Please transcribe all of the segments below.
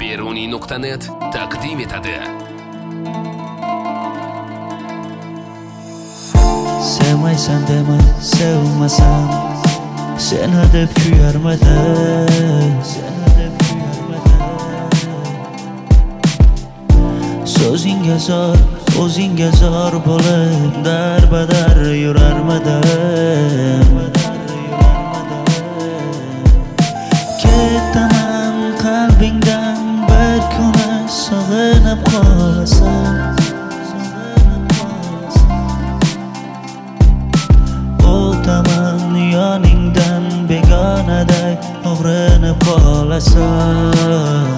Beruniy.net taqdim etadi. Sevmaysan dema, sevmasam seni deb kuyarmadim. So'zingga zor, o'zingga zor bo'lib darbadar yurarmadim. Ketaman qalbingdan bir kuni sog'inib qolasan. O'taman yoningdan begonaday o'g'rinib qolasan.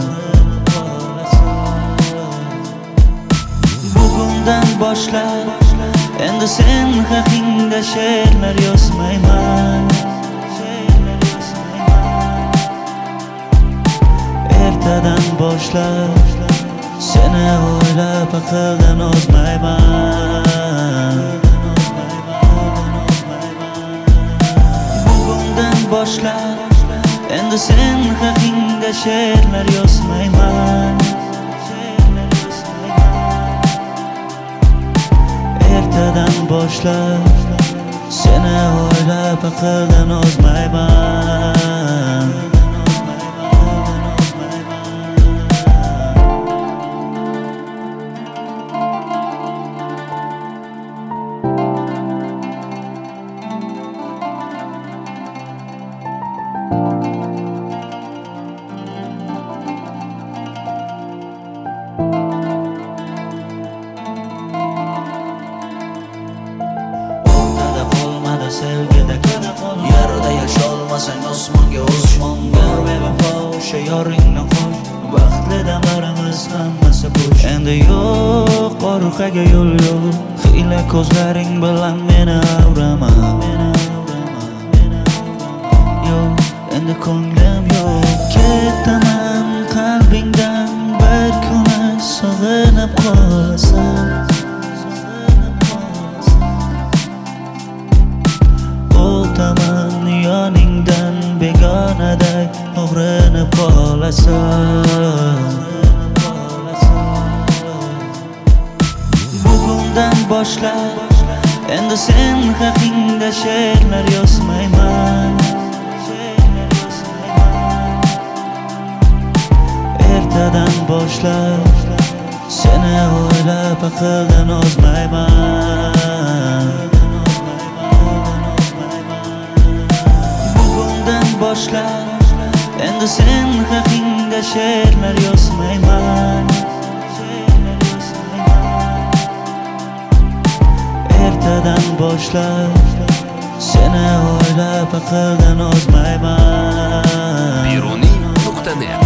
Bugundan boshlab endi sen haqingda she'rlar yozmayman. Ertadan boshlab seni o'ylab aqldan ozmayman. Bugundan boshlab endi sen haqingda she'rlar yozmayman. Ertadan boshlab seni o'ylab aqldan ozmayman. Sevgida yarida yasholmasang osmonga osmon bor. Bevafo o'sha yoringni qo'sh, baxtli damlarimiz hammasi bo'sh. Endi yo'q qo'rqaga yo'l yo'q, xiyla ko'zlaring bilan meni avrama. Yo'q, endi ko'nglim yo'q. Ketaman qalbingdan bir kuni sog'inib qolasan. O'taman yoningdan begonaday o'g'rinib qolasan. Bugundan boshlab endi sen haqingda she'rlar yozmayman. Ertadan boshlab seni o'ylab aqldan ozmayman. Boshlab endi sen haqingda she'rlar yozmayman. Ertadan boshlab seni o'ylab aqldan ozmayman. Beruniy.net